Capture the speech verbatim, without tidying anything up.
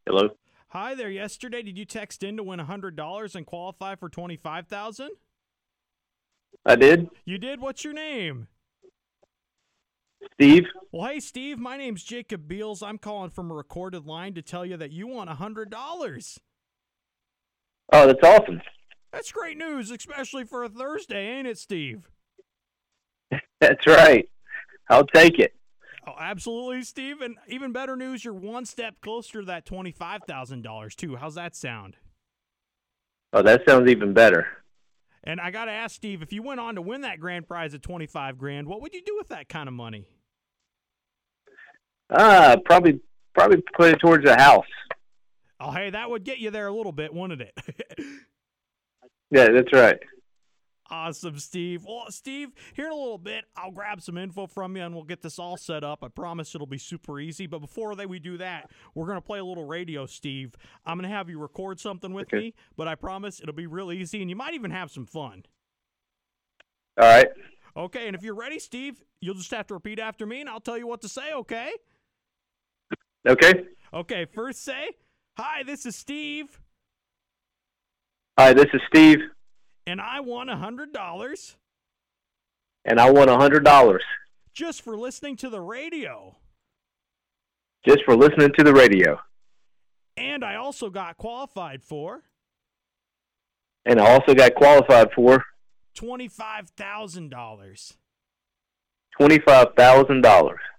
Hello? Hi there. Yesterday, did you text in to win one hundred dollars and qualify for twenty-five thousand dollars? I did. You did? What's your name? Steve? Well, hey, Steve, my name's Jacob Beals. I'm calling from a recorded line to tell you that you won one hundred dollars. Oh, that's awesome. That's great news, especially for a Thursday, ain't it, Steve? That's right. I'll take it. Oh, absolutely, Steve. And even better news, you're one step closer to that twenty-five thousand dollars, too. How's that sound? Oh, that sounds even better. And I got to ask, Steve, if you went on to win that grand prize of twenty-five grand, what would you do with that kind of money? Ah, probably probably put it towards a house. Oh, hey, that would get you there a little bit, wouldn't it? Yeah, that's right. Awesome, Steve. Well, Steve, here in a little bit, I'll grab some info from you and we'll get this all set up. I promise it'll be super easy. But before they, we do that, we're going to play a little radio, Steve. I'm going to have you record something with Okay. me, but I promise it'll be real easy and you might even have some fun. All right. Okay, and if you're ready, Steve, you'll just have to repeat after me and I'll tell you what to say, okay? Okay. Okay, first say, hi, this is Steve, Hi, this is Steve, and I won one hundred dollars and I won one hundred dollars just for listening to the radio. just for listening to the radio. And I also got qualified for And I also got qualified for twenty-five thousand dollars. twenty-five thousand dollars.